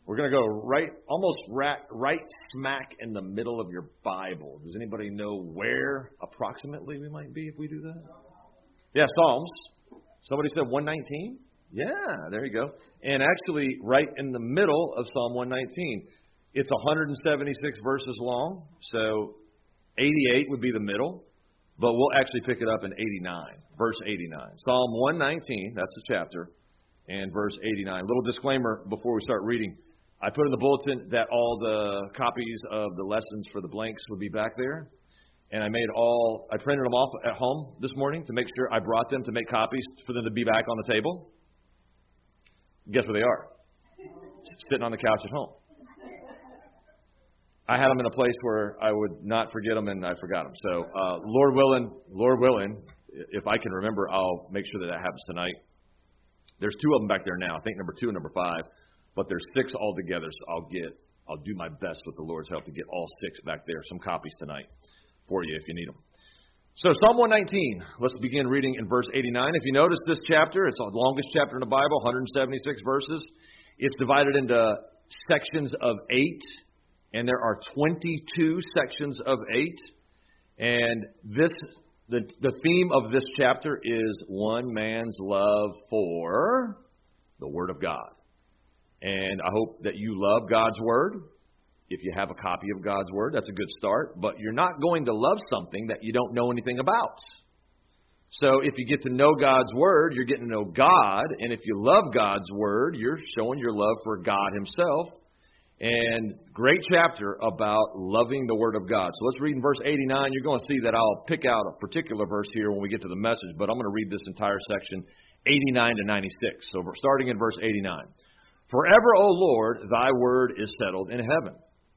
We're going to go right smack in the middle of your Bible. Does anybody know where approximately we might be if we do that? Yeah, Psalms. Somebody said 119? Yeah, there you go. And actually, right in the middle of Psalm 119. It's 176 verses long, so 88 would be the middle, but we'll actually pick it up in 89, verse 89. Psalm 119, that's the chapter, and verse 89. Little disclaimer before we start reading. I put in the bulletin that all the copies of the lessons for the blanks would be back there, and I printed them off at home this morning to make sure I brought them to make copies for them to be back on the table. Guess where they are? Sitting on the couch at home. I had them in a place where I would not forget them, and I forgot them. So, Lord willing, if I can remember, I'll make sure that happens tonight. There's 2 of them back there now. I think number 2 and number 5, but there's 6 altogether. So I'll do my best with the Lord's help to get all 6 back there. Some copies tonight for you if you need them. So, Psalm 119. Let's begin reading in verse 89. If you notice this chapter, it's the longest chapter in the Bible, 176 verses. It's divided into sections of 8. And there are 22 sections of 8. And the theme of this chapter is one man's love for the Word of God. And I hope that you love God's Word. If you have a copy of God's Word, that's a good start. But you're not going to love something that you don't know anything about. So if you get to know God's Word, you're getting to know God. And if you love God's Word, you're showing your love for God Himself. And great chapter about loving the Word of God. So let's read in verse 89. You're going to see that I'll pick out a particular verse here when we get to the message, but I'm going to read this entire section, 89 to 96. So we're starting in verse 89. Forever, O Lord, thy word is settled in heaven.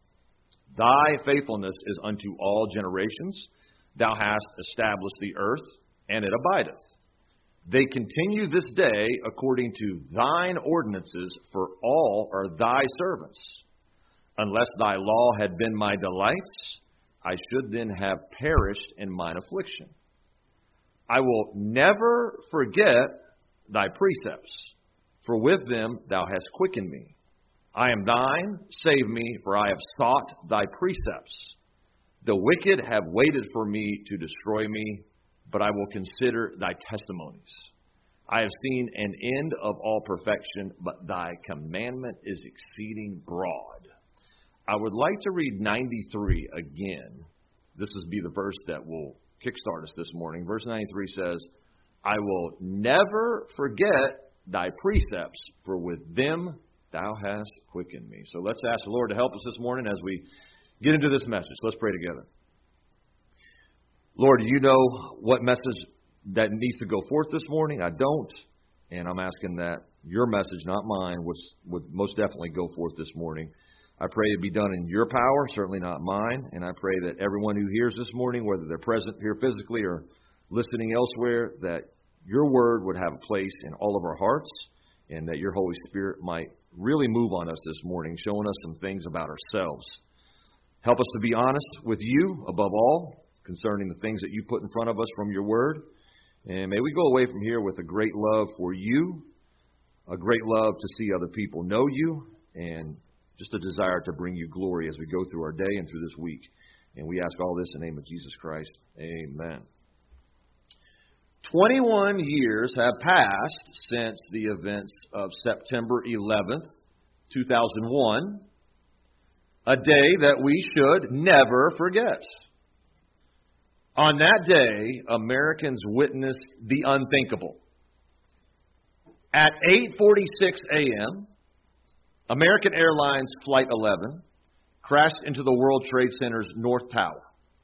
Thy faithfulness is unto all generations. Thou hast established the earth, and it abideth. They continue this day according to thine ordinances, for all are thy servants. Unless thy law had been my delights, I should then have perished in mine affliction. I will never forget thy precepts, for with them thou hast quickened me. I am thine, save me, for I have sought thy precepts. The wicked have waited for me to destroy me, but I will consider thy testimonies. I have seen an end of all perfection, but thy commandment is exceeding broad. I would like to read 93 again. This will be the verse that will kickstart us this morning. Verse 93 says, I will never forget thy precepts, for with them thou hast quickened me. So let's ask the Lord to help us this morning as we get into this message. Let's pray together. Lord, you know what message that needs to go forth this morning. I don't. And I'm asking that your message, not mine, would most definitely go forth this morning. I pray it be done in your power, certainly not mine. And I pray that everyone who hears this morning, whether they're present here physically or listening elsewhere, that your word would have a place in all of our hearts, and that your Holy Spirit might really move on us this morning, showing us some things about ourselves. Help us to be honest with you above all, concerning the things that you put in front of us from your word. And may we go away from here with a great love for you, a great love to see other people know you, and just a desire to bring you glory as we go through our day and through this week. And we ask all this in the name of Jesus Christ. Amen. 21 years have passed since the events of September 11th, 2001, a day that we should never forget. On that day, Americans witnessed the unthinkable. At 8:46 a.m., American Airlines Flight 11 crashed into the World Trade Center's North Tower.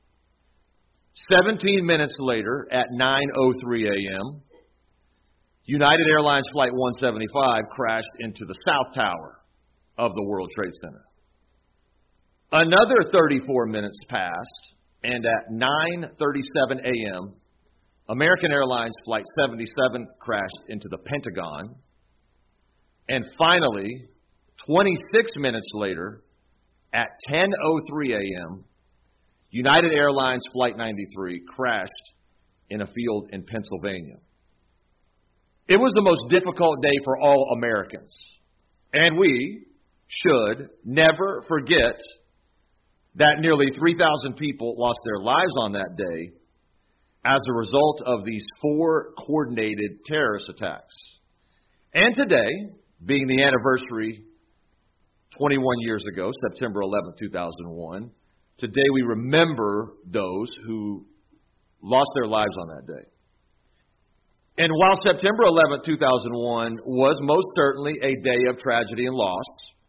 17 minutes later, at 9:03 a.m., United Airlines Flight 175 crashed into the South Tower of the World Trade Center. Another 34 minutes passed, and at 9:37 a.m., American Airlines Flight 77 crashed into the Pentagon. And finally, 26 minutes later, at 10:03 a.m., United Airlines Flight 93 crashed in a field in Pennsylvania. It was the most difficult day for all Americans, and we should never forget that nearly 3,000 people lost their lives on that day as a result of these 4 coordinated terrorist attacks. And today, being the anniversary 21 years ago, September 11, 2001, today we remember those who lost their lives on that day. And while September 11, 2001 was most certainly a day of tragedy and loss,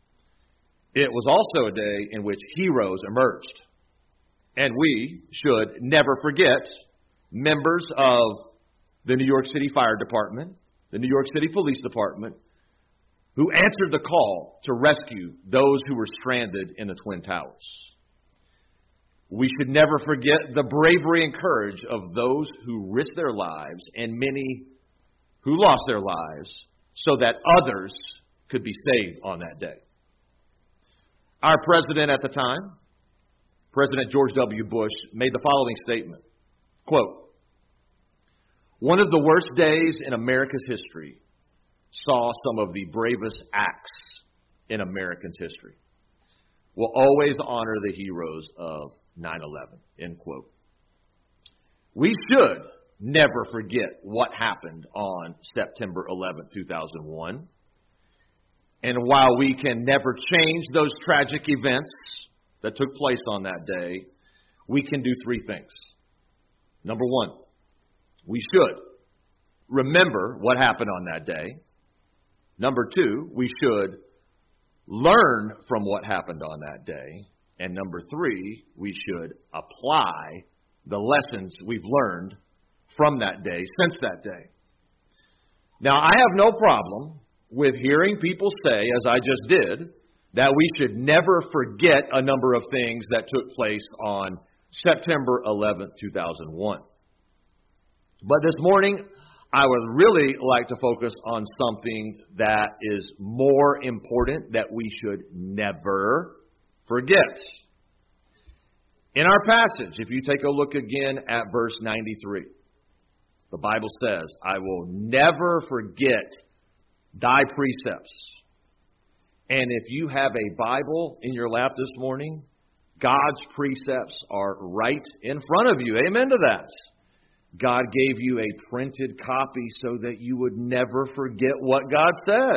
it was also a day in which heroes emerged. And we should never forget members of the New York City Fire Department, the New York City Police Department, who answered the call to rescue those who were stranded in the Twin Towers. We should never forget the bravery and courage of those who risked their lives and many who lost their lives so that others could be saved on that day. Our president at the time, President George W. Bush, made the following statement, quote, "One of the worst days in America's history saw some of the bravest acts in Americans' history. We'll always honor the heroes of 9/11, end quote. We should never forget what happened on September 11, 2001. And while we can never change those tragic events that took place on that day, we can do 3 things. Number 1, we should remember what happened on that day. Number 2, we should learn from what happened on that day. And number 3, we should apply the lessons we've learned from that day, since that day. Now, I have no problem with hearing people say, as I just did, that we should never forget a number of things that took place on September 11, 2001. But this morning, I would really like to focus on something that is more important that we should never forget. In our passage, if you take a look again at verse 93, the Bible says, "I will never forget thy precepts." And if you have a Bible in your lap this morning, God's precepts are right in front of you. Amen to that. God gave you a printed copy so that you would never forget what God said.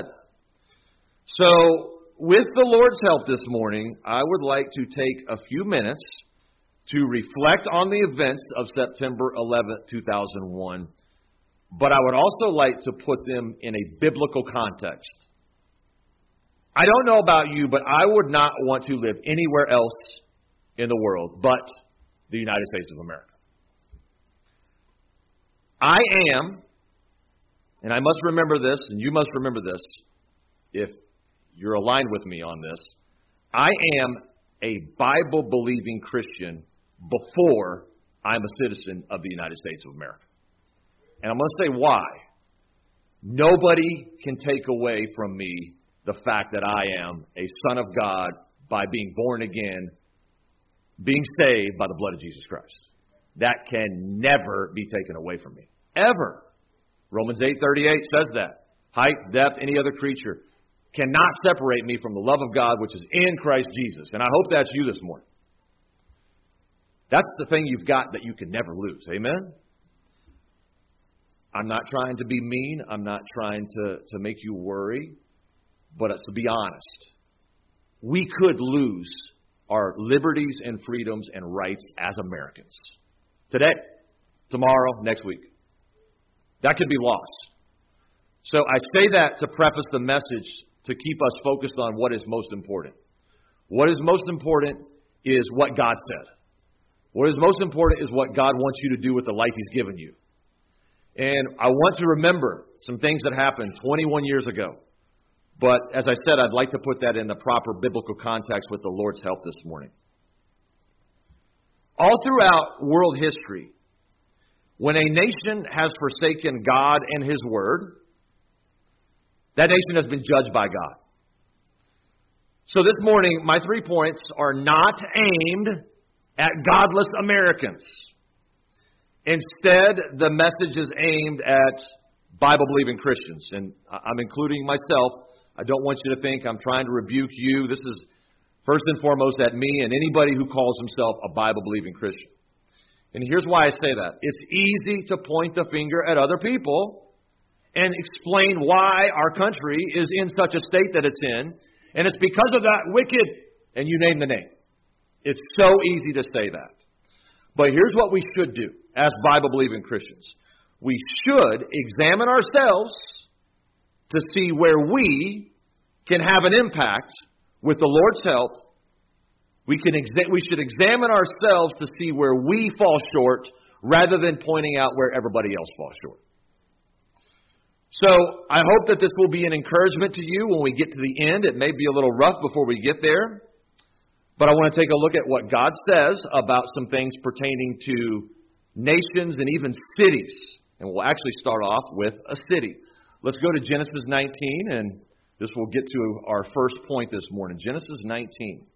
So, with the Lord's help this morning, I would like to take a few minutes to reflect on the events of September 11, 2001, but I would also like to put them in a biblical context. I don't know about you, but I would not want to live anywhere else in the world but the United States of America. I am, and I must remember this, and you must remember this, if you're aligned with me on this, I am a Bible-believing Christian before I'm a citizen of the United States of America. And I'm going to say why. Nobody can take away from me the fact that I am a son of God by being born again, being saved by the blood of Jesus Christ. That can never be taken away from me. Ever. Romans 8:38 says that. Height, depth, any other creature cannot separate me from the love of God which is in Christ Jesus. And I hope that's you this morning. That's the thing you've got that you can never lose. Amen? I'm not trying to be mean. I'm not trying to make you worry. But to be honest, we could lose our liberties and freedoms and rights as Americans. Today, tomorrow, next week. That could be lost. So I say that to preface the message to keep us focused on what is most important. What is most important is what God said. What is most important is what God wants you to do with the life He's given you. And I want to remember some things that happened 21 years ago. But as I said, I'd like to put that in the proper biblical context with the Lord's help this morning. All throughout world history, when a nation has forsaken God and His Word, that nation has been judged by God. So this morning, my 3 points are not aimed at godless Americans. Instead, the message is aimed at Bible-believing Christians. And I'm including myself I don't want you to think I'm trying to rebuke you. This is first and foremost at me and anybody who calls himself a Bible-believing Christian. And here's why I say that. It's easy to point the finger at other people and explain why our country is in such a state that it's in. And it's because of that wicked, and you name the name. It's so easy to say that. But here's what we should do as Bible-believing Christians. We should examine ourselves to see where we can have an impact with the Lord's help. We should examine ourselves to see where we fall short rather than pointing out where everybody else falls short. So I hope that this will be an encouragement to you when we get to the end. It may be a little rough before we get there, but I want to take a look at what God says about some things pertaining to nations and even cities. And we'll actually start off with a city. Let's go to Genesis 19, and this will get to our first point this morning. Genesis 19.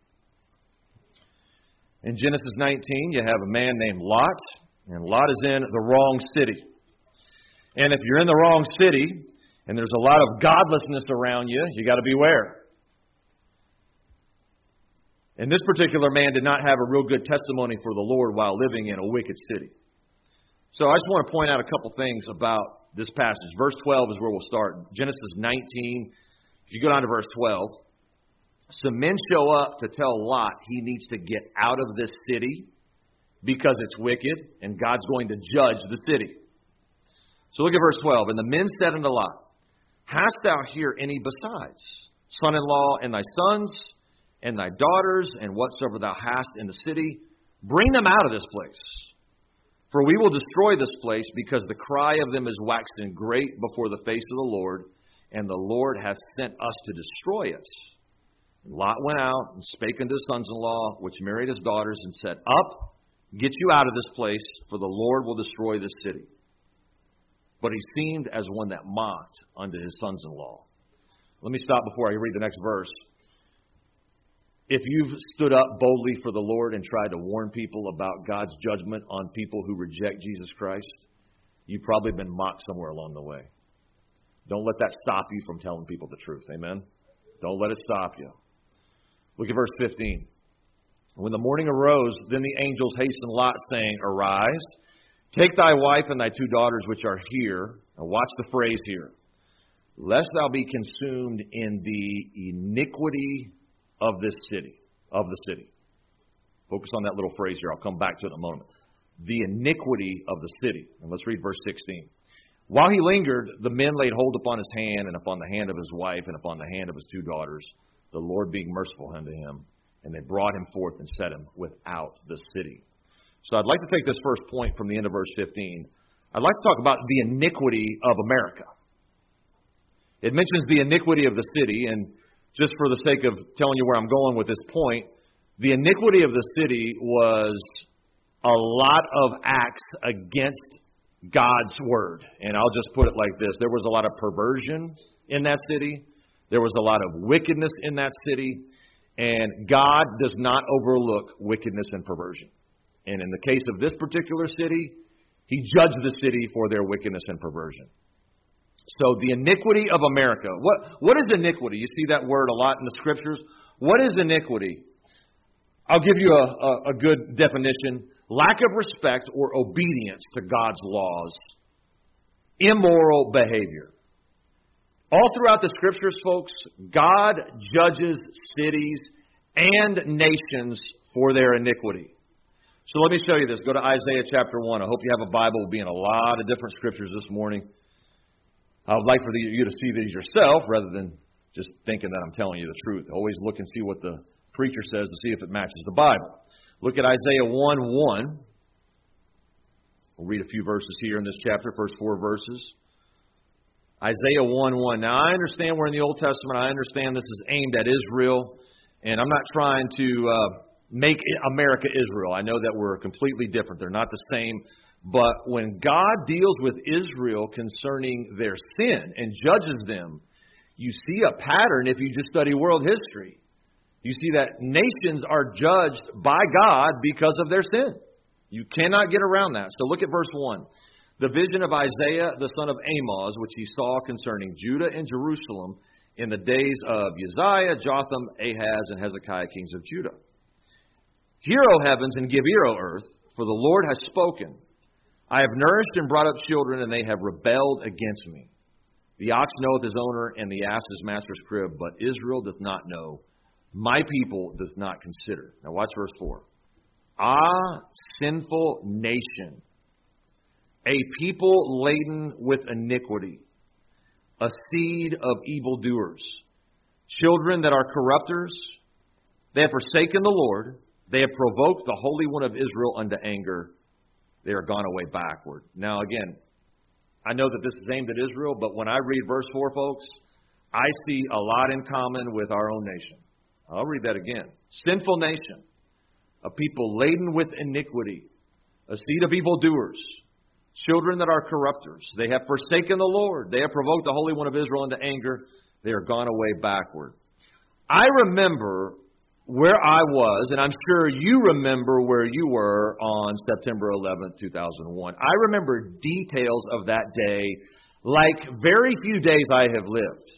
In Genesis 19, you have a man named Lot, and Lot is in the wrong city. And if you're in the wrong city, and there's a lot of godlessness around you, you got to beware. And this particular man did not have a real good testimony for the Lord while living in a wicked city. So I just want to point out a couple things about this passage. Verse 12 is where we'll start. Genesis 19, if you go down to verse 12, some men show up to tell Lot he needs to get out of this city because it's wicked and God's going to judge the city. So look at verse 12. And the men said unto Lot, Hast thou here any besides, son-in-law and thy sons and thy daughters, and whatsoever thou hast in the city? Bring them out of this place. For we will destroy this place, because the cry of them is waxen great before the face of the Lord, and the Lord hath sent us to destroy it. And Lot went out and spake unto his sons-in-law, which married his daughters, and said, Up, get you out of this place, for the Lord will destroy this city. But he seemed as one that mocked unto his sons-in-law. Let me stop before I read the next verse. If you've stood up boldly for the Lord and tried to warn people about God's judgment on people who reject Jesus Christ, you've probably been mocked somewhere along the way. Don't let that stop you from telling people the truth. Amen? Don't let it stop you. Look at verse 15. When the morning arose, then the angels hastened Lot, saying, Arise, take thy wife and thy two daughters which are here. Now watch the phrase here. Lest thou be consumed in the iniquity of this city, of the city. Focus on that little phrase here. I'll come back to it in a moment. The iniquity of the city. And let's read verse 16. While he lingered, the men laid hold upon his hand and upon the hand of his wife and upon the hand of his two daughters, the Lord being merciful unto him. And they brought him forth and set him without the city. So I'd like to take this first point from the end of verse 15. I'd like to talk about the iniquity of America. It mentions the iniquity of the city, and just for the sake of telling you where I'm going with this point, the iniquity of the city was a lot of acts against God's word. And I'll just put it like this. There was a lot of perversion in that city. There was a lot of wickedness in that city. And God does not overlook wickedness and perversion. And in the case of this particular city, he judged the city for their wickedness and perversion. So the iniquity of America. What is iniquity? You see that word a lot in the scriptures. What is iniquity? I'll give you a good definition. Lack of respect or obedience to God's laws. Immoral behavior. All throughout the scriptures, folks, God judges cities and nations for their iniquity. So let me show you this. Go to Isaiah chapter 1. I hope you have a Bible. We'll be in a lot of different scriptures this morning. I would like for you to see these yourself rather than just thinking that I'm telling you the truth. Always look and see what the preacher says to see if it matches the Bible. Look at Isaiah 1:1. We'll read a few verses here in this chapter, first 4 verses. Isaiah 1:1. Now, I understand we're in the Old Testament. I understand this is aimed at Israel. And I'm not trying to make America Israel. I know that we're completely different. They're not the same. But when God deals with Israel concerning their sin and judges them, you see a pattern if you just study world history. You see that nations are judged by God because of their sin. You cannot get around that. So look at verse 1. The vision of Isaiah, the son of Amoz, which he saw concerning Judah and Jerusalem in the days of Uzziah, Jotham, Ahaz, and Hezekiah, kings of Judah. Hear, O heavens, and give ear, O earth, for the Lord has spoken. I have nourished and brought up children, and they have rebelled against me. The ox knoweth his owner, and the ass his master's crib, but Israel doth not know. My people doth not consider. Now watch verse 4. Ah, sinful nation, a people laden with iniquity, a seed of evildoers, children that are corrupters. They have forsaken the Lord. They have provoked the Holy One of Israel unto anger. They are gone away backward. Now again, I know that this is aimed at Israel, but when I read verse 4, folks, I see a lot in common with our own nation. I'll read that again. Sinful nation, a people laden with iniquity, a seed of evildoers, children that are corrupters. They have forsaken the Lord. They have provoked the Holy One of Israel into anger. They are gone away backward. I remember where I was, and I'm sure you remember where you were on September 11th, 2001. I remember details of that day like very few days I have lived.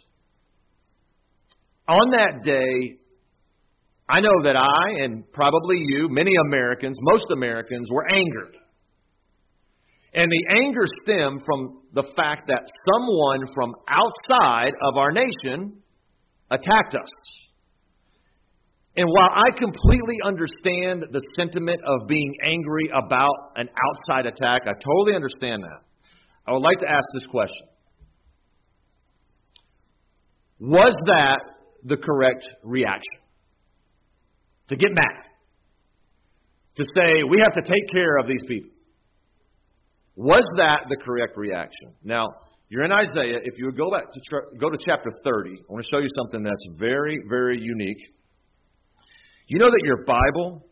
On that day, I know that I, and probably you, many Americans, most Americans, were angered. And the anger stemmed from the fact that someone from outside of our nation attacked us. And while I completely understand the sentiment of being angry about an outside attack, I totally understand that. I would like to ask this question. Was that the correct reaction? To get mad? To say, we have to take care of these people? Was that the correct reaction? Now, you're in Isaiah. If you would go back to go to chapter 30, I want to show you something that's very, very unique. You know that your Bible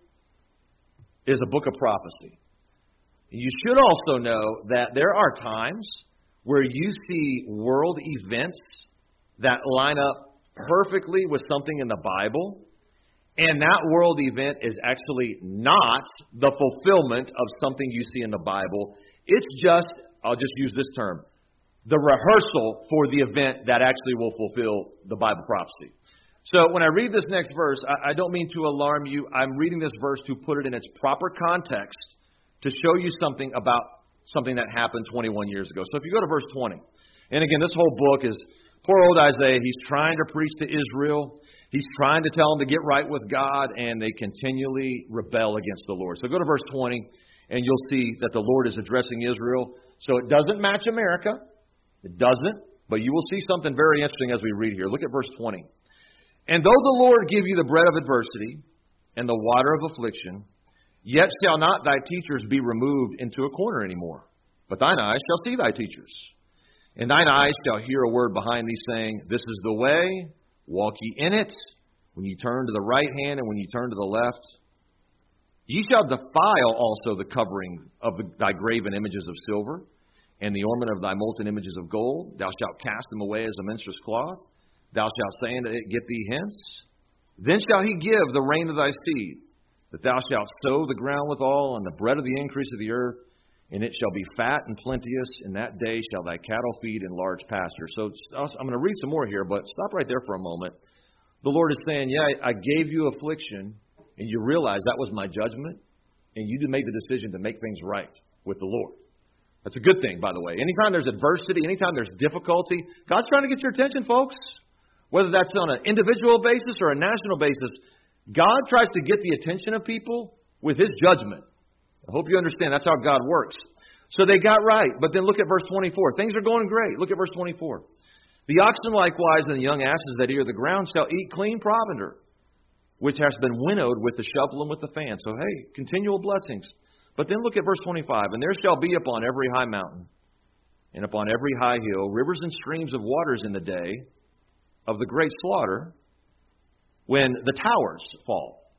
is a book of prophecy. You should also know that there are times where you see world events that line up perfectly with something in the Bible, and that world event is actually not the fulfillment of something you see in the Bible. It's just, I'll just use this term, the rehearsal for the event that actually will fulfill the Bible prophecy. So when I read this next verse, I don't mean to alarm you. I'm reading this verse to put it in its proper context to show you something about something that happened 21 years ago. So if you go to verse 20, and again, this whole book is poor old Isaiah. He's trying to preach to Israel. He's trying to tell them to get right with God, and they continually rebel against the Lord. So go to verse 20, and you'll see that the Lord is addressing Israel. So it doesn't match America. It doesn't. But you will see something very interesting as we read here. Look at verse 20. And though the Lord give you the bread of adversity and the water of affliction, yet shall not thy teachers be removed into a corner anymore. But thine eyes shall see thy teachers. And thine eyes shall hear a word behind thee saying, This is the way, walk ye in it. When ye turn to the right hand and when ye turn to the left. Ye shall defile also the covering of thy graven images of silver, and the ornament of thy molten images of gold. Thou shalt cast them away as a minstrel's cloth. Thou shalt say unto it, Get thee hence. Then shall he give the rain of thy seed, that thou shalt sow the ground withal, and the bread of the increase of the earth, and it shall be fat and plenteous. In that day shall thy cattle feed in large pastures. So I'm going to read some more here, but stop right there for a moment. The Lord is saying, yeah, I gave you affliction, and you realize that was my judgment, and you made the decision to make things right with the Lord. That's a good thing, by the way. Anytime there's adversity, anytime there's difficulty, God's trying to get your attention, folks. Whether that's on an individual basis or a national basis, God tries to get the attention of people with His judgment. I hope you understand that's how God works. So they got right. But then look at verse 24. Things are going great. Look at verse 24. The oxen likewise and the young asses that eat the ground shall eat clean provender, which has been winnowed with the shovel and with the fan. So, hey, continual blessings. But then look at verse 25. And there shall be upon every high mountain and upon every high hill rivers and streams of waters in the day of the great slaughter, when the towers fall.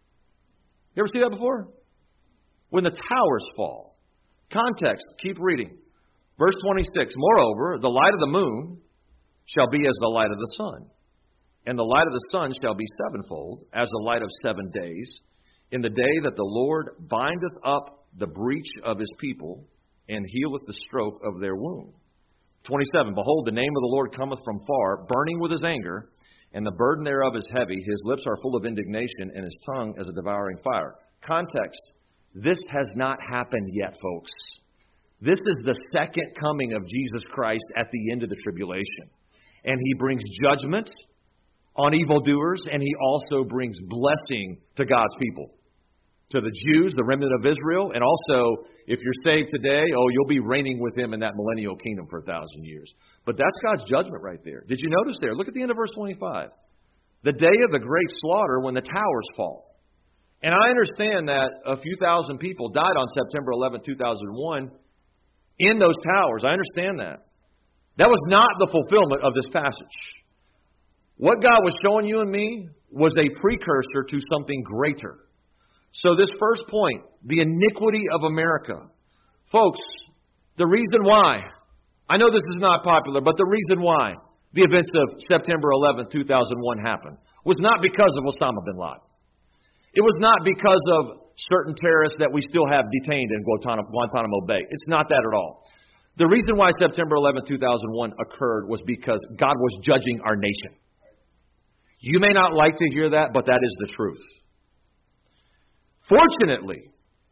You ever see that before? When the towers fall. Context, keep reading. Verse 26, Moreover, the light of the moon shall be as the light of the sun, and the light of the sun shall be sevenfold, as the light of 7 days, in the day that the Lord bindeth up the breach of His people, and healeth the stroke of their wound. 27, behold, the name of the Lord cometh from far, burning with his anger, and the burden thereof is heavy. His lips are full of indignation, and his tongue as a devouring fire. Context. This has not happened yet, folks. This is the second coming of Jesus Christ at the end of the tribulation. And he brings judgment on evildoers, and he also brings blessing to God's people. To the Jews, the remnant of Israel, and also, if you're saved today, you'll be reigning with him in that millennial kingdom for 1,000 years. But that's God's judgment right there. Did you notice there? Look at the end of verse 25. The day of the great slaughter when the towers fall. And I understand that a few thousand people died on September 11, 2001 in those towers. I understand that. That was not the fulfillment of this passage. What God was showing you and me was a precursor to something greater. So this first point, the iniquity of America. Folks, the reason why, I know this is not popular, but the reason why the events of September 11, 2001 happened was not because of Osama bin Laden. It was not because of certain terrorists that we still have detained in Guantanamo Bay. It's not that at all. The reason why September 11, 2001 occurred was because God was judging our nation. You may not like to hear that, but that is the truth. Fortunately,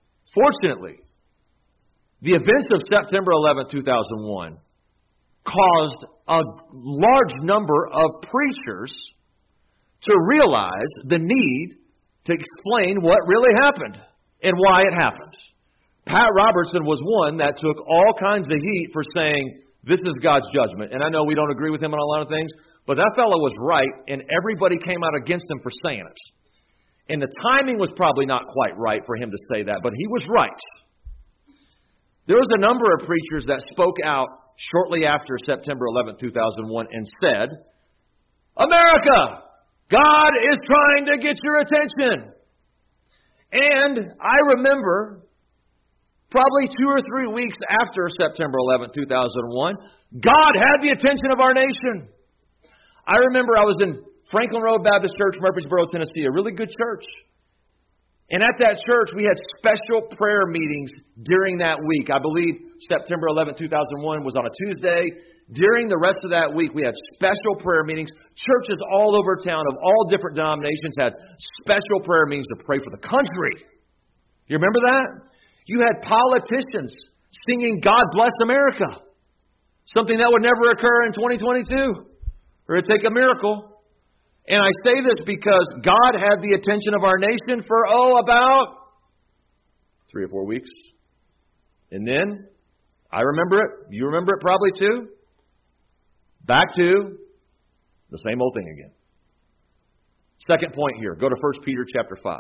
the events of September 11, 2001 caused a large number of preachers to realize the need to explain what really happened and why it happened. Pat Robertson was one that took all kinds of heat for saying, this is God's judgment. And I know we don't agree with him on a lot of things, but that fellow was right, and everybody came out against him for saying it. And the timing was probably not quite right for him to say that, but he was right. There was a number of preachers that spoke out shortly after September 11, 2001 and said, America, God is trying to get your attention. And I remember probably 2 or 3 weeks after September 11, 2001, God had the attention of our nation. I remember I was in Franklin Road Baptist Church, Murfreesboro, Tennessee, a really good church. And at that church, we had special prayer meetings during that week. I believe September 11, 2001 was on a Tuesday. During the rest of that week, we had special prayer meetings. Churches all over town of all different denominations had special prayer meetings to pray for the country. You remember that? You had politicians singing God Bless America, something that would never occur in 2022, or it'd take a miracle. And I say this because God had the attention of our nation for, about 3 or 4 weeks. And then, I remember it, you remember it probably too, back to the same old thing again. Second point here, go to 1 Peter chapter 5.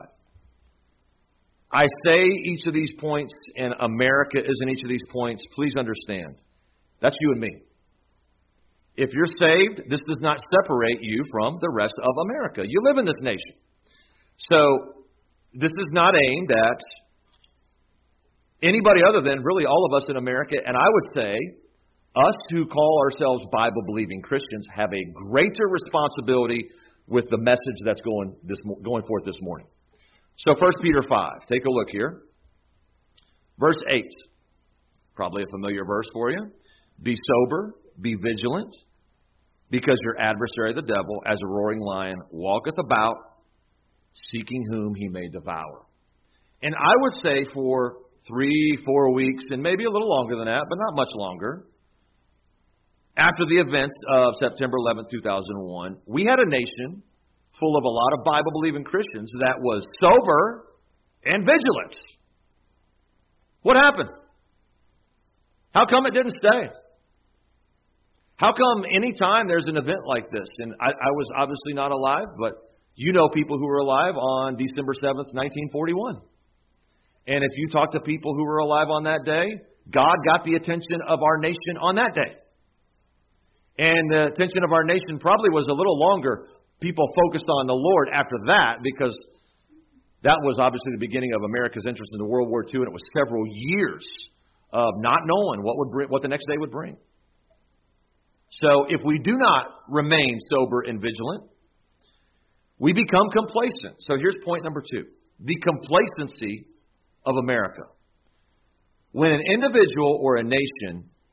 I say each of these points, and America is in each of these points. Please understand, that's you and me. If you're saved, this does not separate you from the rest of America. You live in this nation. So, this is not aimed at anybody other than really all of us in America. And I would say, us who call ourselves Bible-believing Christians have a greater responsibility with the message that's going forth this morning. So 1 Peter 5, take a look here. Verse 8, probably a familiar verse for you. Be sober, be vigilant, because your adversary the devil, as a roaring lion, walketh about, seeking whom he may devour. And I would say for 3-4 weeks, and maybe a little longer than that, but not much longer, after the events of September 11, 2001, we had a nation full of a lot of Bible-believing Christians that was sober and vigilant. What happened? How come it didn't stay? How come any time there's an event like this, and I was obviously not alive, but you know people who were alive on December 7th, 1941. And if you talk to people who were alive on that day, God got the attention of our nation on that day. And the attention of our nation probably was a little longer. People focused on the Lord after that, because that was obviously the beginning of America's interest in World War II, and it was several years of not knowing what the next day would bring. So if we do not remain sober and vigilant, we become complacent. So here's point number 2. The complacency of America. When an individual or a nation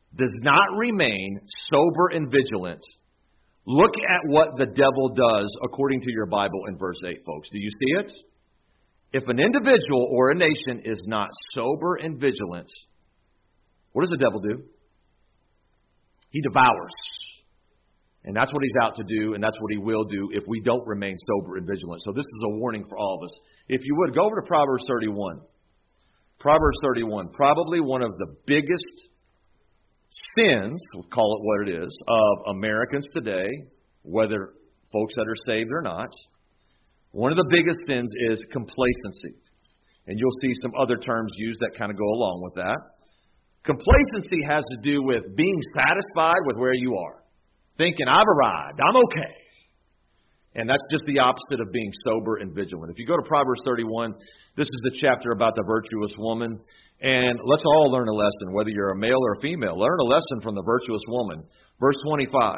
does not remain sober and vigilant, look at what the devil does according to your Bible in verse 8, folks. Do you see it? If an individual or a nation is not sober and vigilant, what does the devil do? He devours. And that's what he's out to do, and that's what he will do if we don't remain sober and vigilant. So this is a warning for all of us. If you would, go over to Proverbs 31. Proverbs 31, probably one of the biggest sins, we'll call it what it is, of Americans today, whether folks that are saved or not. One of the biggest sins is complacency. And you'll see some other terms used that kind of go along with that. Complacency has to do with being satisfied with where you are. Thinking, I've arrived, I'm okay. And that's just the opposite of being sober and vigilant. If you go to Proverbs 31, this is the chapter about the virtuous woman. And let's all learn a lesson, whether you're a male or a female. Learn a lesson from the virtuous woman. Verse 25.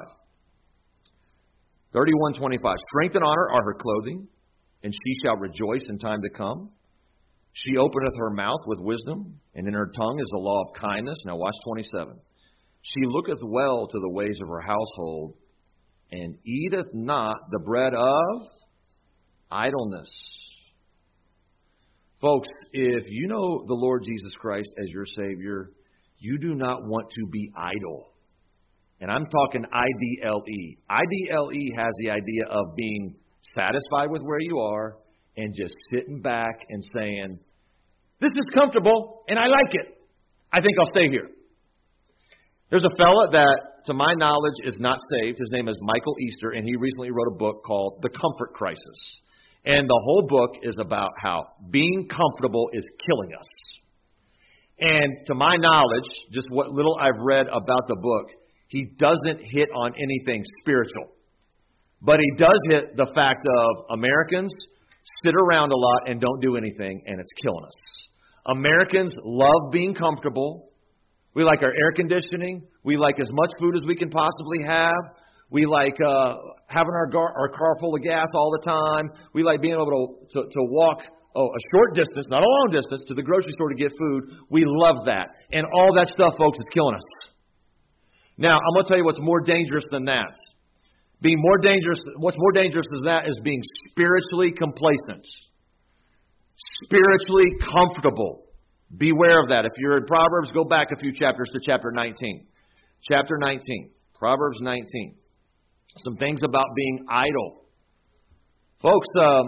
31:25. Strength and honor are her clothing, and she shall rejoice in time to come. She openeth her mouth with wisdom, and in her tongue is the law of kindness. Now watch 27. She looketh well to the ways of her household, and eateth not the bread of idleness. Folks, if you know the Lord Jesus Christ as your Savior, you do not want to be idle. And I'm talking IDLE. IDLE has the idea of being satisfied with where you are and just sitting back and saying, this is comfortable and I like it. I think I'll stay here. There's a fella that, to my knowledge, is not saved. His name is Michael Easter, and he recently wrote a book called The Comfort Crisis. And the whole book is about how being comfortable is killing us. And to my knowledge, just what little I've read about the book, he doesn't hit on anything spiritual. But he does hit the fact of Americans sit around a lot and don't do anything, and it's killing us. Americans love being comfortable. We like our air conditioning. We like as much food as we can possibly have. We like having our car full of gas all the time. We like being able to walk a short distance, not a long distance, to the grocery store to get food. We love that. And all that stuff, folks, is killing us. Now, I'm going to tell you what's more dangerous than that. What's more dangerous than that is being spiritually complacent. Spiritually comfortable. Beware of that. If you're in Proverbs, go back a few chapters to chapter 19. Chapter 19. Proverbs 19. Some things about being idle. Folks,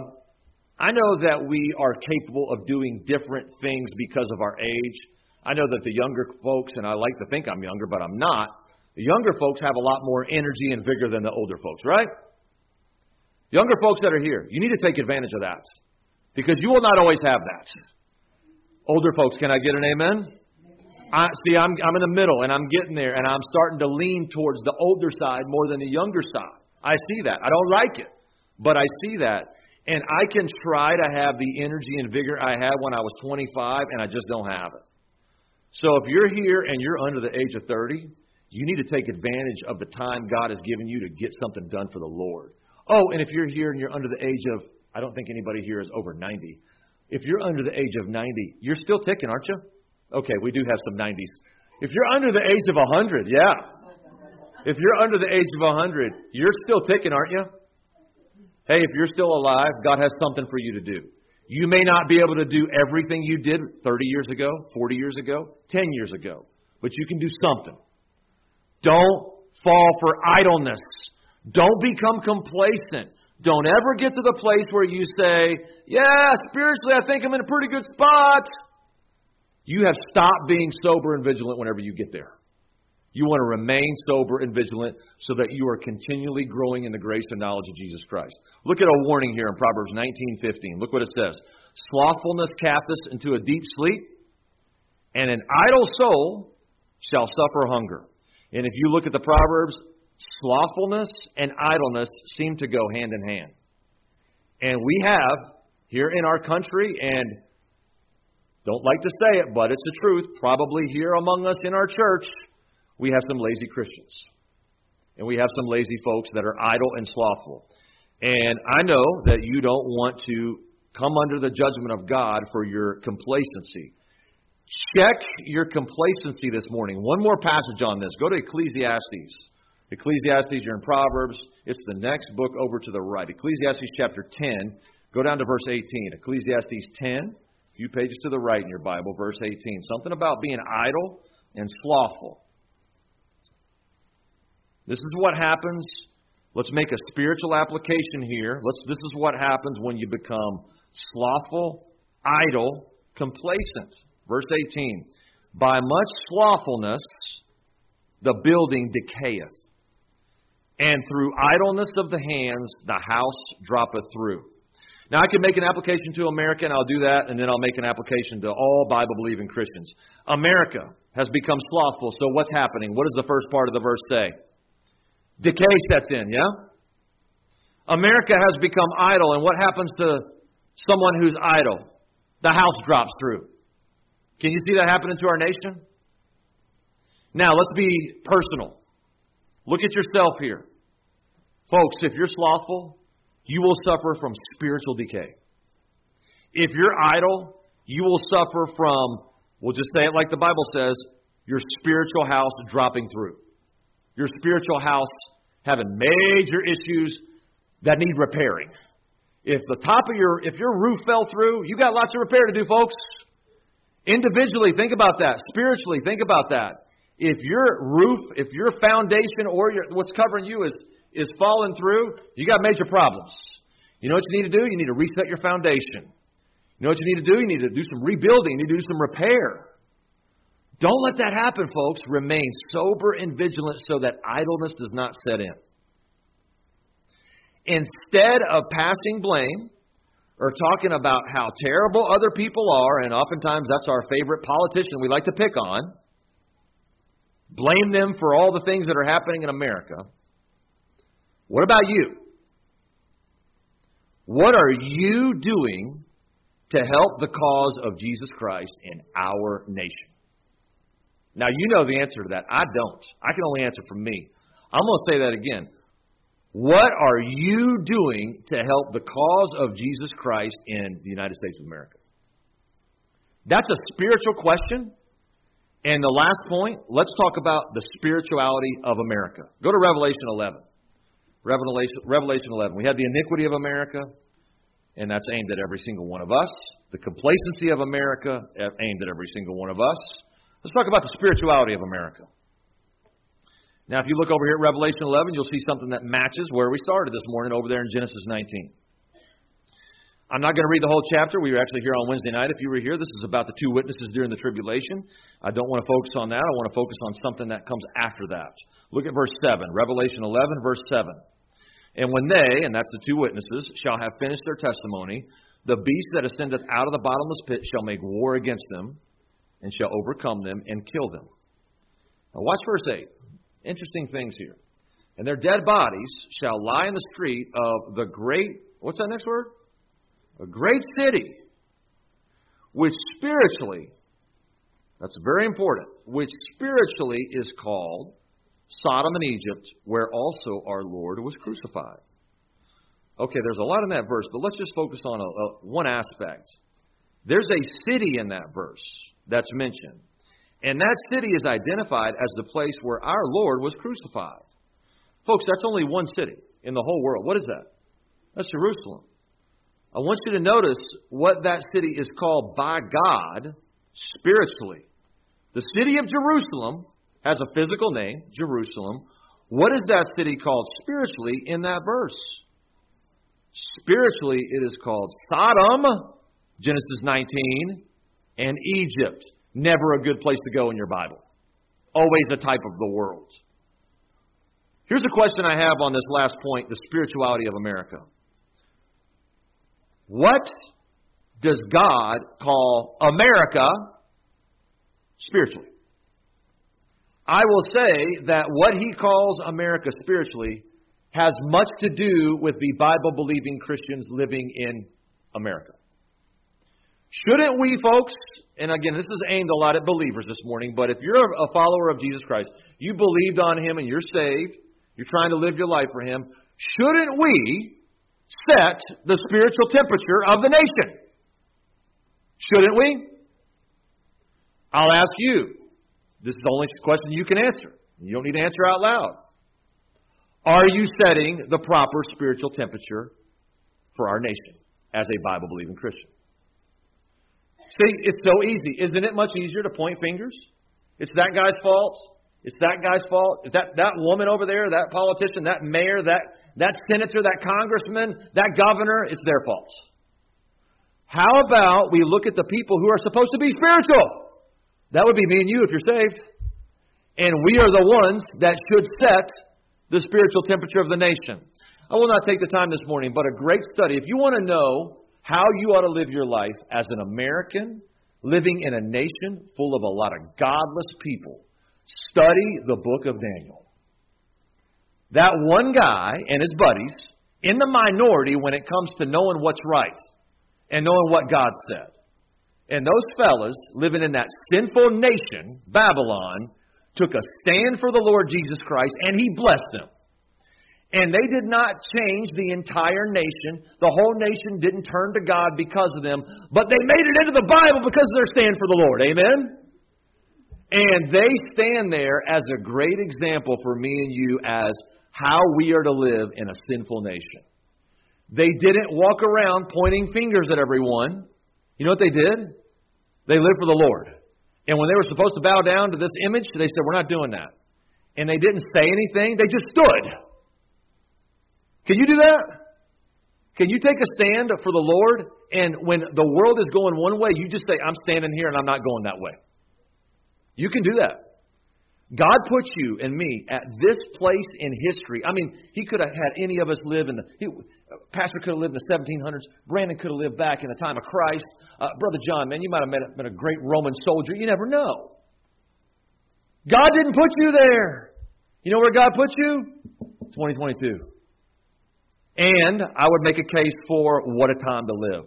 I know that we are capable of doing different things because of our age. I know that the younger folks, and I like to think I'm younger, but I'm not. The younger folks have a lot more energy and vigor than the older folks, right? Younger folks that are here, you need to take advantage of that. Because you will not always have that. Older folks, can I get an amen? I'm in the middle, and I'm getting there, and I'm starting to lean towards the older side more than the younger side. I see that. I don't like it, but I see that. And I can try to have the energy and vigor I had when I was 25, and I just don't have it. So if you're here and you're under the age of 30, you need to take advantage of the time God has given you to get something done for the Lord. Oh, and if you're here and you're under the age of, I don't think anybody here is over 90. If you're under the age of 90, you're still ticking, aren't you? Okay, we do have some 90s. If you're under the age of 100, yeah. If you're under the age of 100, you're still ticking, aren't you? Hey, if you're still alive, God has something for you to do. You may not be able to do everything you did 30 years ago, 40 years ago, 10 years ago, but you can do something. Don't fall for idleness. Don't become complacent. Don't ever get to the place where you say, yeah, spiritually I think I'm in a pretty good spot. You have stopped being sober and vigilant whenever you get there. You want to remain sober and vigilant so that you are continually growing in the grace and knowledge of Jesus Christ. Look at a warning here in Proverbs 19:15. Look what it says. Slothfulness casteth into a deep sleep, and an idle soul shall suffer hunger. And if you look at the Proverbs, slothfulness and idleness seem to go hand in hand. And we have, here in our country, and don't like to say it, but it's the truth, probably here among us in our church, we have some lazy Christians. And we have some lazy folks that are idle and slothful. And I know that you don't want to come under the judgment of God for your complacency. Check your complacency this morning. One more passage on this. Go to Ecclesiastes. Ecclesiastes, you're in Proverbs. It's the next book over to the right. Ecclesiastes chapter 10. Go down to verse 18. Ecclesiastes 10, a few pages to the right in your Bible, verse 18. Something about being idle and slothful. This is what happens. Let's make a spiritual application here. This is what happens when you become slothful, idle, complacent. Verse 18. By much slothfulness the building decayeth, and through idleness of the hands the house droppeth through. Now I can make an application to America, and I'll do that, and then I'll make an application to all Bible-believing Christians. America has become slothful, so what's happening? What does the first part of the verse say? Decay sets in, yeah? America has become idle, and what happens to someone who's idle? The house drops through. Can you see that happening to our nation? Now, let's be personal. Look at yourself here. Folks, if you're slothful, you will suffer from spiritual decay. If you're idle, you will suffer from, we'll just say it like the Bible says, your spiritual house dropping through. Your spiritual house having major issues that need repairing. If your roof fell through, you got lots of repair to do, folks. Individually, think about that. Spiritually, think about that. If your roof, if your foundation or what's covering you is falling through, you got major problems. You know what you need to do? You need to reset your foundation. You know what you need to do? You need to do some rebuilding. You need to do some repair. Don't let that happen, folks. Remain sober and vigilant so that idleness does not set in. Instead of passing blame or talking about how terrible other people are, and oftentimes that's our favorite politician we like to pick on, blame them for all the things that are happening in America. What about you? What are you doing to help the cause of Jesus Christ in our nation? Now, you know the answer to that. I don't. I can only answer for me. I'm going to say that again. What are you doing to help the cause of Jesus Christ in the United States of America? That's a spiritual question. And the last point, let's talk about the spirituality of America. Go to Revelation 11. Revelation 11. We had the iniquity of America, and that's aimed at every single one of us. The complacency of America, aimed at every single one of us. Let's talk about the spirituality of America. Now, if you look over here at Revelation 11, you'll see something that matches where we started this morning over there in Genesis 19. I'm not going to read the whole chapter. We were actually here on Wednesday night. If you were here, this is about the two witnesses during the tribulation. I don't want to focus on that. I want to focus on something that comes after that. Look at verse 7. Revelation 11, verse 7. And when they, and that's the two witnesses, shall have finished their testimony, the beast that ascendeth out of the bottomless pit shall make war against them, and shall overcome them and kill them. Now watch verse 8. Interesting things here. And their dead bodies shall lie in the street of the great, what's that next word? A great city, which spiritually, that's very important, which spiritually is called Sodom and Egypt, where also our Lord was crucified. Okay, there's a lot in that verse, but let's just focus on one aspect. There's a city in that verse that's mentioned. And that city is identified as the place where our Lord was crucified. Folks, that's only one city in the whole world. What is that? That's Jerusalem. I want you to notice what that city is called by God spiritually. The city of Jerusalem has a physical name, Jerusalem. What is that city called spiritually in that verse? Spiritually, it is called Sodom, Genesis 19, and Egypt. Never a good place to go in your Bible. Always a type of the world. Here's a question I have on this last point, the spirituality of America. What does God call America spiritually? I will say that what He calls America spiritually has much to do with the Bible-believing Christians living in America. Shouldn't we, folks, and again, this is aimed a lot at believers this morning, but if you're a follower of Jesus Christ, you believed on Him and you're saved, you're trying to live your life for Him, shouldn't we set the spiritual temperature of the nation? Shouldn't we? I'll ask you. This is the only question you can answer. You don't need to answer out loud. Are you setting the proper spiritual temperature for our nation as a Bible-believing Christian? See, it's so easy. Isn't it much easier to point fingers? It's that guy's fault. It's that guy's fault. It's that woman over there, that politician, that mayor, that senator, that congressman, that governor. It's their fault. How about we look at the people who are supposed to be spiritual? That would be me and you if you're saved. And we are the ones that should set the spiritual temperature of the nation. I will not take the time this morning, but a great study. If you want to know how you ought to live your life as an American living in a nation full of a lot of godless people, study the book of Daniel. That one guy and his buddies in the minority when it comes to knowing what's right and knowing what God said. And those fellas living in that sinful nation, Babylon, took a stand for the Lord Jesus Christ, and He blessed them. And they did not change the entire nation. The whole nation didn't turn to God because of them, but they made it into the Bible because of their stand for the Lord. Amen? And they stand there as a great example for me and you as how we are to live in a sinful nation. They didn't walk around pointing fingers at everyone. You know what they did? They lived for the Lord. And when they were supposed to bow down to this image, they said, we're not doing that. And they didn't say anything. They just stood. Can you do that? Can you take a stand for the Lord? And when the world is going one way, you just say, I'm standing here and I'm not going that way. You can do that. God put you and me at this place in history. I mean, He could have had any of us live in Pastor could have lived in the 1700s. Brandon could have lived back in the time of Christ. Brother John, man, you might have been a great Roman soldier. You never know. God didn't put you there. You know where God put you? 2022. And I would make a case for what a time to live.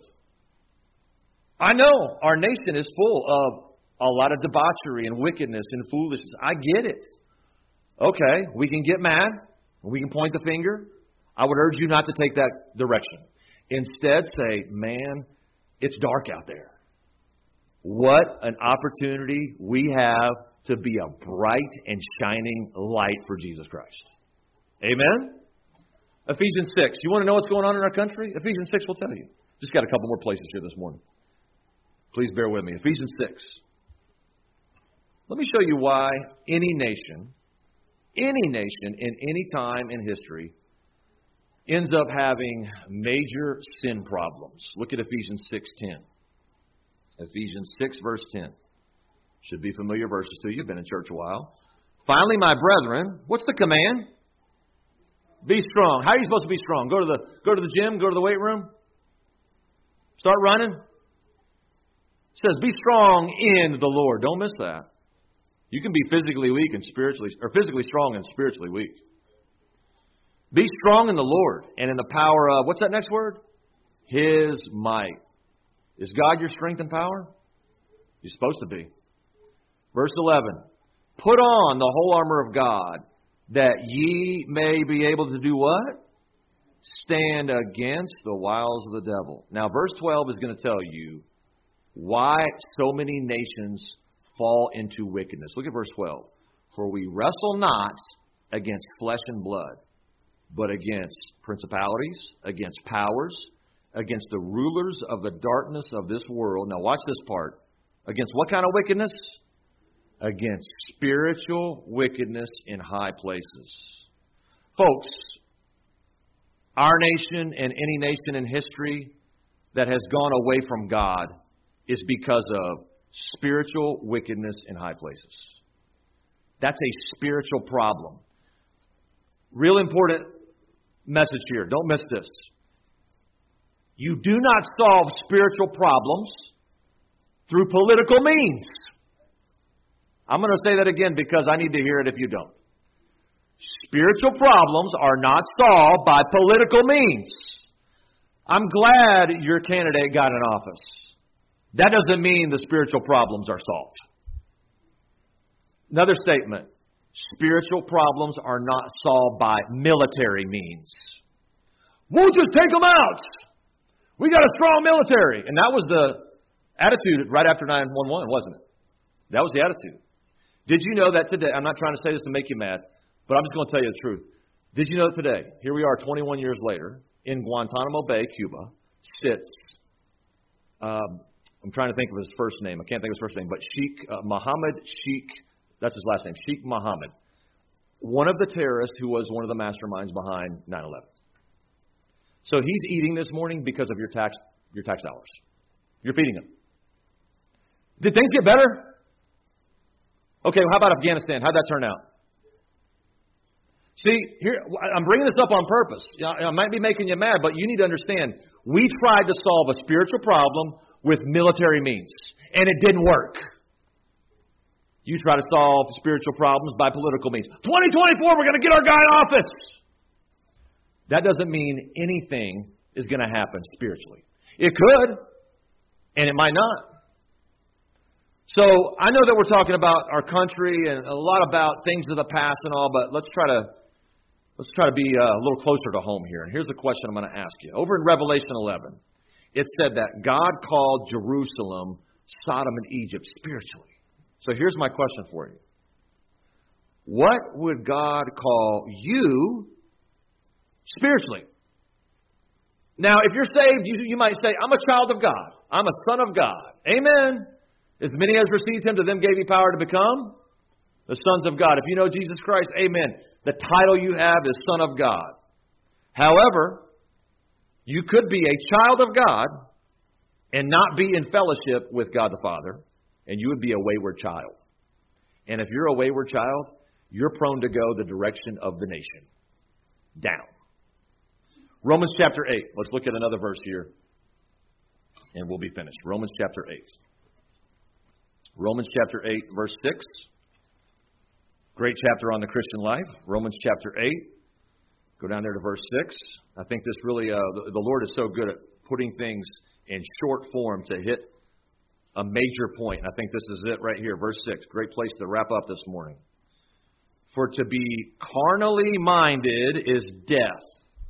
I know our nation is full of a lot of debauchery and wickedness and foolishness. I get it. Okay, we can get mad. We can point the finger. I would urge you not to take that direction. Instead, say, man, it's dark out there. What an opportunity we have to be a bright and shining light for Jesus Christ. Amen? Ephesians 6. You want to know what's going on in our country? Ephesians 6 will tell you. Just got a couple more places here this morning. Please bear with me. Ephesians 6. Let me show you why any nation in any time in history ends up having major sin problems. Look at Ephesians 6:10. Ephesians 6, verse 10. Should be familiar verses to you. You've been in church a while. Finally, my brethren, what's the command? Be strong. How are you supposed to be strong? Go to the gym, go to the weight room? Start running? It says, be strong in the Lord. Don't miss that. You can be physically weak and physically strong and spiritually weak. Be strong in the Lord and in the power of, what's that next word? His might. Is God your strength and power? You're supposed to be. Verse 11. Put on the whole armor of God, that ye may be able to do what? Stand against the wiles of the devil. Now, verse 12 is going to tell you why so many nations fall into wickedness. Look at verse 12. For we wrestle not against flesh and blood, but against principalities, against powers, against the rulers of the darkness of this world. Now watch this part. Against what kind of wickedness? Against spiritual wickedness in high places. Folks, our nation and any nation in history that has gone away from God is because of spiritual wickedness in high places. That's a spiritual problem. Real important message here. Don't miss this. You do not solve spiritual problems through political means. I'm going to say that again because I need to hear it if you don't. Spiritual problems are not solved by political means. I'm glad your candidate got in office. That doesn't mean the spiritual problems are solved. Another statement. Spiritual problems are not solved by military means. We'll just take them out. We got a strong military. And that was the attitude right after 9/11, wasn't it? That was the attitude. Did you know that today, I'm not trying to say this to make you mad, but I'm just going to tell you the truth. Did you know that today, here we are 21 years later, in Guantanamo Bay, Cuba, sits, I'm trying to think of his first name. I can't think of his first name, but Mohammed Sheikh, that's his last name, Sheikh Mohammed, one of the terrorists who was one of the masterminds behind 9/11. So he's eating this morning because of your tax dollars. You're feeding him. Did things get better? Okay, well, how about Afghanistan? How'd that turn out? See, here I'm bringing this up on purpose. I might be making you mad, but you need to understand, we tried to solve a spiritual problem with military means, and it didn't work. You try to solve spiritual problems by political means. 2024, we're going to get our guy in office. That doesn't mean anything is going to happen spiritually. It could, and it might not. So I know that we're talking about our country and a lot about things of the past and all, but let's try to be a little closer to home here. And here's the question I'm going to ask you. Over in Revelation 11, it said that God called Jerusalem Sodom and Egypt spiritually. So here's my question for you. What would God call you spiritually? Now, if you're saved, you might say, I'm a child of God. I'm a son of God. Amen. As many as received him, to them gave he power to become the sons of God. If you know Jesus Christ, amen. The title you have is Son of God. However, you could be a child of God and not be in fellowship with God the Father, and you would be a wayward child. And if you're a wayward child, you're prone to go the direction of the nation. Down. Romans chapter 8. Let's look at another verse here, and we'll be finished. Romans chapter 8. Romans chapter 8, verse 6. Great chapter on the Christian life. Romans chapter 8. Go down there to verse 6. I think this really, the Lord is so good at putting things in short form to hit a major point. And I think this is it right here. Verse 6. Great place to wrap up this morning. For to be carnally minded is death,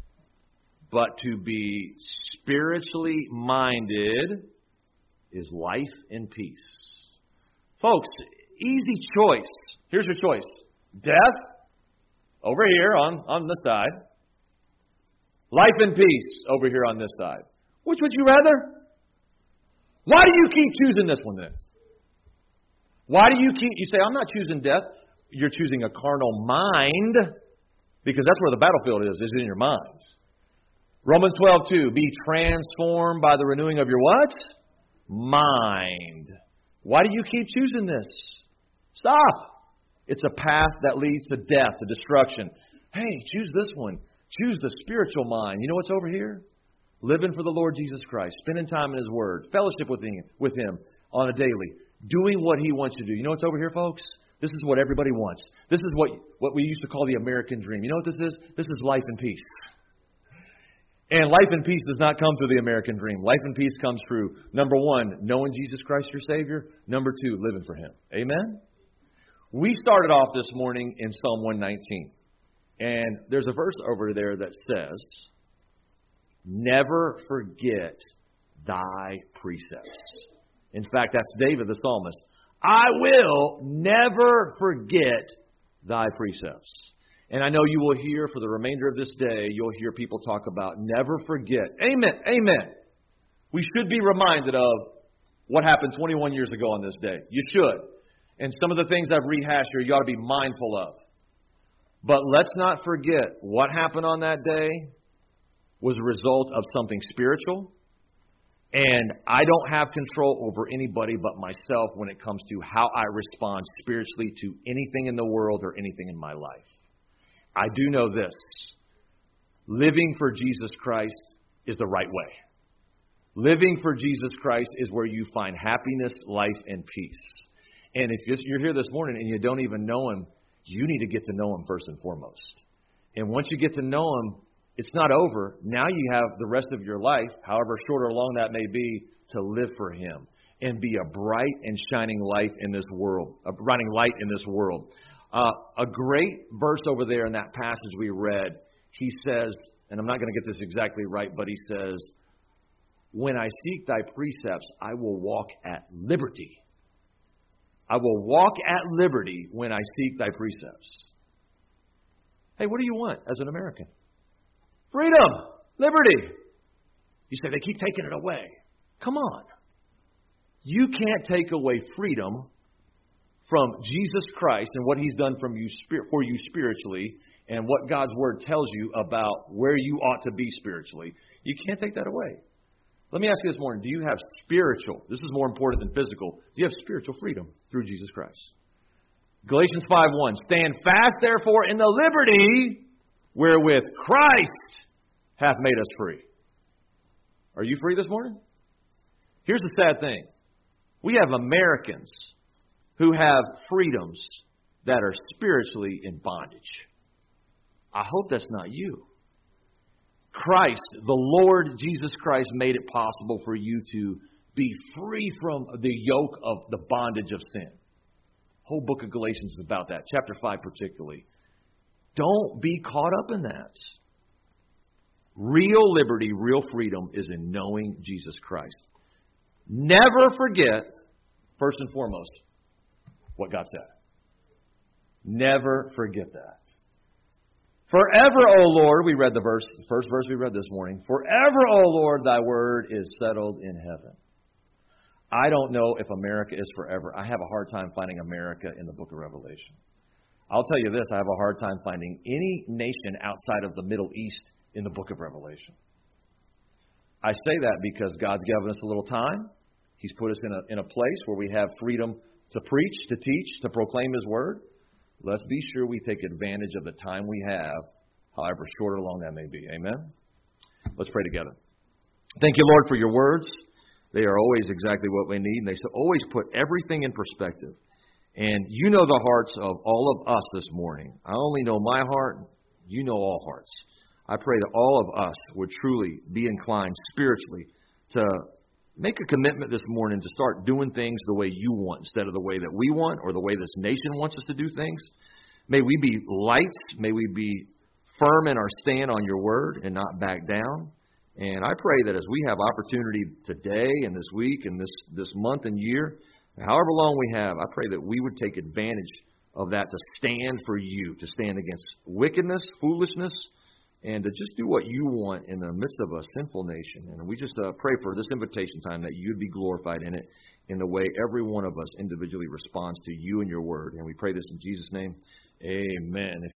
but to be spiritually minded is life and peace. Folks, easy choice. Here's your choice. Death, over here on this side. Life and peace, over here on this side. Which would you rather? Why do you keep choosing this one then? Why do you say, I'm not choosing death. You're choosing a carnal mind, because that's where the battlefield is in your minds. Romans 12:2, be transformed by the renewing of your what? Mind. Why do you keep choosing this? Stop. It's a path that leads to death, to destruction. Hey, choose this one. Choose the spiritual mind. You know what's over here? Living for the Lord Jesus Christ, spending time in His Word, fellowship with Him on a daily, doing what He wants you to do. You know what's over here, folks? This is what everybody wants. This is what we used to call the American dream. You know what this is? This is life and peace. And life and peace does not come through the American dream. Life and peace comes through, number one, knowing Jesus Christ your Savior. Number two, living for Him. Amen? We started off this morning in Psalm 119. And there's a verse over there that says, never forget thy precepts. In fact, that's David the psalmist. I will never forget thy precepts. And I know you will hear for the remainder of this day, you'll hear people talk about never forget. Amen. Amen. We should be reminded of what happened 21 years ago on this day. You should. And some of the things I've rehashed here, you ought to be mindful of. But let's not forget what happened on that day was a result of something spiritual. And I don't have control over anybody but myself when it comes to how I respond spiritually to anything in the world or anything in my life. I do know this. Living for Jesus Christ is the right way. Living for Jesus Christ is where you find happiness, life, and peace. And if you're here this morning and you don't even know Him, you need to get to know Him first and foremost. And once you get to know Him, it's not over. Now you have the rest of your life, however short or long that may be, to live for Him and be a bright and shining light in this world. A great verse over there in that passage we read, he says, and I'm not going to get this exactly right, but he says, when I seek thy precepts, I will walk at liberty. I will walk at liberty when I seek thy precepts. Hey, what do you want as an American? Freedom, liberty. You say they keep taking it away. Come on. You can't take away freedom from Jesus Christ and what He's done for you spiritually and what God's Word tells you about where you ought to be spiritually. You can't take that away. Let me ask you this morning, do you have spiritual, this is more important than physical, do you have spiritual freedom through Jesus Christ? Galatians 5:1, stand fast therefore in the liberty wherewith Christ hath made us free. Are you free this morning? Here's the sad thing. We have Americans who have freedoms that are spiritually in bondage. I hope that's not you. Christ, the Lord Jesus Christ, made it possible for you to be free from the yoke of the bondage of sin. Whole book of Galatians is about that, chapter 5 particularly. Don't be caught up in that. Real liberty, real freedom is in knowing Jesus Christ. Never forget, first and foremost, what God said. Never forget that. Forever, O Lord, we read the first verse we read this morning. Forever, O Lord, thy word is settled in heaven. I don't know if America is forever. I have a hard time finding America in the book of Revelation. I'll tell you this, I have a hard time finding any nation outside of the Middle East in the book of Revelation. I say that because God's given us a little time. He's put us in a place where we have freedom to preach, to teach, to proclaim His word. Let's be sure we take advantage of the time we have, however short or long that may be. Amen? Let's pray together. Thank you, Lord, for your words. They are always exactly what we need, and they always put everything in perspective. And you know the hearts of all of us this morning. I only know my heart. You know all hearts. I pray that all of us would truly be inclined spiritually to make a commitment this morning to start doing things the way you want instead of the way that we want or the way this nation wants us to do things. May we be lights. May we be firm in our stand on your word and not back down. And I pray that as we have opportunity today and this week and this month and year, however long we have, I pray that we would take advantage of that to stand for you, to stand against wickedness, foolishness, and to just do what you want in the midst of a sinful nation. And we just pray for this invitation time that you'd be glorified in it in the way every one of us individually responds to you and your word. And we pray this in Jesus' name. Amen.